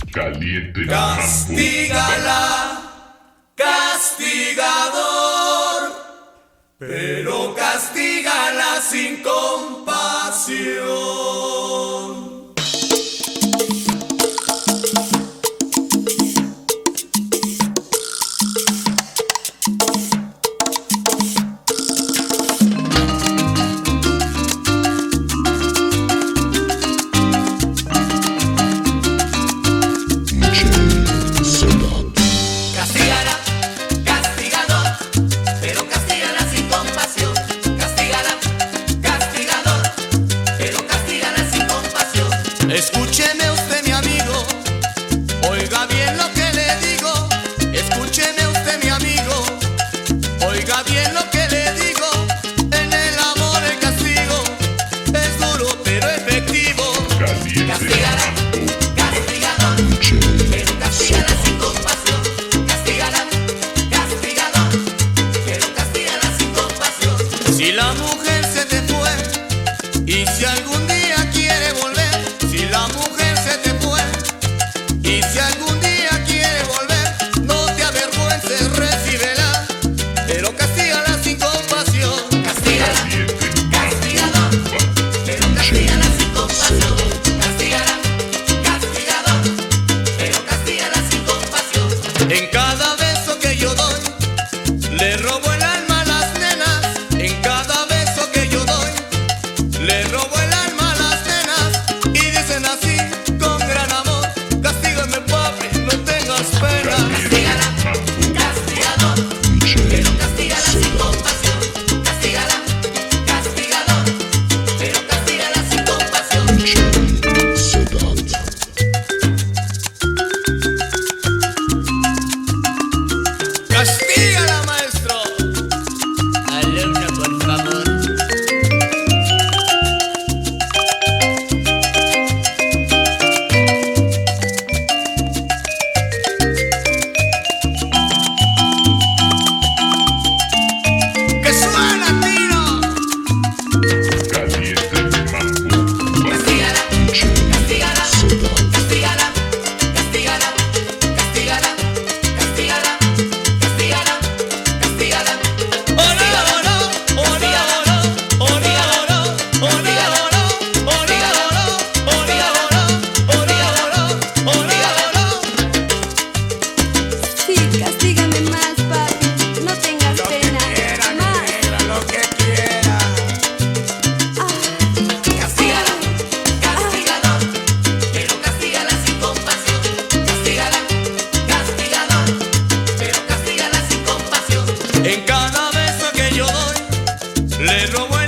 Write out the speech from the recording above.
Caliente Mambo. Castígala, castigador, pero castígala sin compasión. Castígala, castigador, pero castígala sin compasión. Castígala, castigador, pero castígala sin compasión. Escúcheme usted, mi amigo, oiga bien lo que le digo. Escúcheme usted, mi amigo, oiga bien lo que le digo. En el amor el castigo es duro pero efectivo. Caliente Castígala, castigador, pero castígala sin compasión. Castígala, castigador, pero castígala sin compasión. Si la mujer se te fue y si algún día quiere volver, si la mujer se te fue y si algún día quiere volver, no te avergüences, recíbela, pero castígala sin compasión. Castígala, castigador, pero castígala sin compasión. Castígala, castigador, pero castígala sin compasión. En cada beso que yo doy, le robo el alma a las nenas. En cada beso que yo doy, le robo el alma a las nenas. Y dicen así, con gran amor: castígame, papi, no tengas pena. Castígala, castigador, pero castígala sin compasión. Castígala, castigador, pero castígala sin compasión. Castígala, maestro. Alumno, por favor. ¡Que suena, Tino! Caliente Mambo. Castígala, castígala, castígala, castígala, castígala, castígala, castígala, castígala. ¡Oh, no, oh, no! ¡Oh, no, oh, no! ¡Oh, no, oh, no! ¡Oh, no, oh, no! ¡Oh, no, oh, no! ¡Oh, no, oh, no! ¡Oh, no, oh, no! ¡Oh, no, oh, no! Sí, castígame más, papi, no tengas pena. Más. Lo que quiera. Castígala, castigador, pero castígala sin compasión. Castígala, castigador, pero castígala sin compasión. En cada beso que yo doy, le robo